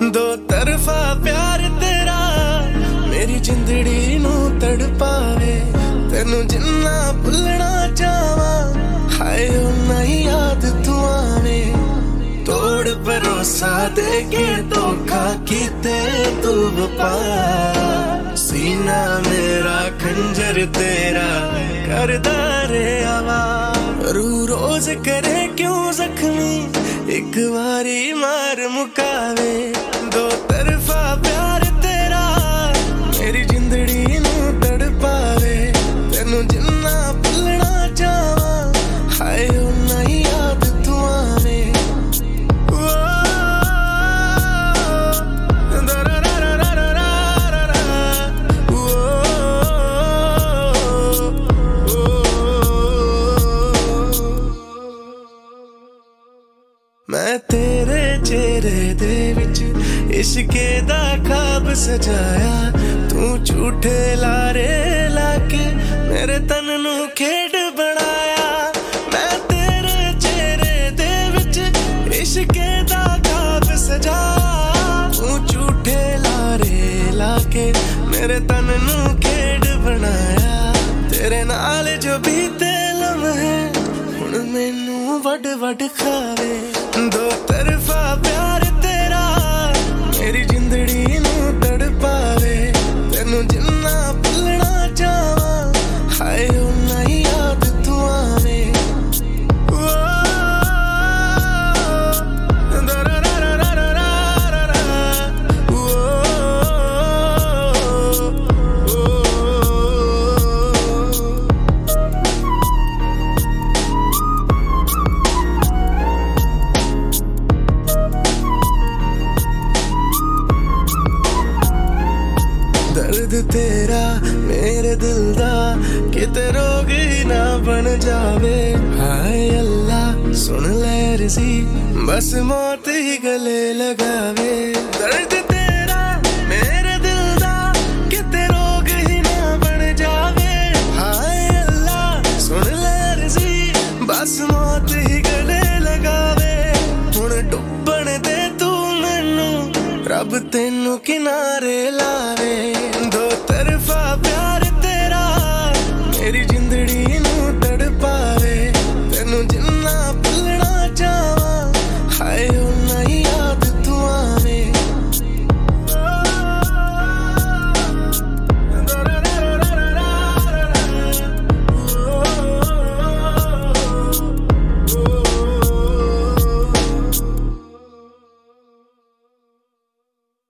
दो तरफा प्यार तेरा मेरी जिंदड़ी नू तड़पावे तेनू जिन्ना भुलना चाहवा हाय उन्ना ही याद तू आवे तोड़ भरोसा दे के धोखा कीते तू वफा सीना मेरा खंजर तेरा करदा रे आवाज रू रोज करे क्यों जख्मी एक बारी मार मुकावे दो तरफा प्यार तेरा मेरी जिंदड़ी नू तड़पावे तेनू जिन्ना भुलना चाहवा हाय उन्ना ही याद तू आवे मैं तेरे चेहरे दे विच इश्के दा ख्वाब सजाया तू झूठे लारे लाके मेरे तन नू खेड बनाया मैं तेरे चेहरे दे विच इश्के दा ख्वाब सजाया तू झूठे लारे लाके मेरे तन नू खेड बनाया तेरे नाल जो बीते लम्हे हुण मैनू वड वड खावे दो तरफा प्यार तेरा मेरी जिंदड़ी नू तड़पावे तेनू जिन्ना भुलना चाहवा हाय उन्ना ही याद तू आवे दर्द तेरा मेरे दिल दा किते रोग ही ना बन जावे हाय अल्लाह सुन ले रज़ी बस मौत ही गले लगावे दर्द तेरा मेरे दिल दा किते रोग ही ना बन जावे हाय अल्लाह सुन ले रज़ी बस मौत ही गले लगावे हुण डुबण दे तू मैनू रब तेनू किनारे ला